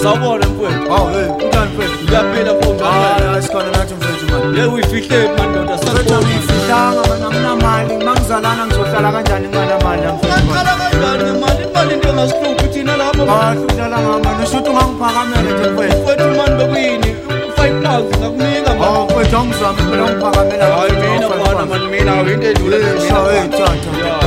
Sawubona mfowethu. Hawu hey, kunjani mfethu? Uyaphila mfowethu. Hayi sikhona nathi mfethu manje. Ye uyifihle mandoda Mfethu ngifihlanga mana nginamali, mangizalana ngizohlala kanjani nginamali mfethu? Ngicela kanjani ngemali? Imali into engasihluphi thina lapha. Hayi uhlala ngama, nishuthi ungangiphakamela nje mfethu. Mfowethu manje bekuyini? 5,000 ngakunika manje. Hawu mfethu angizami phela ungiphakamela. Hayi mina bwana manje mina into edlule Hey, cha hey, cha cha.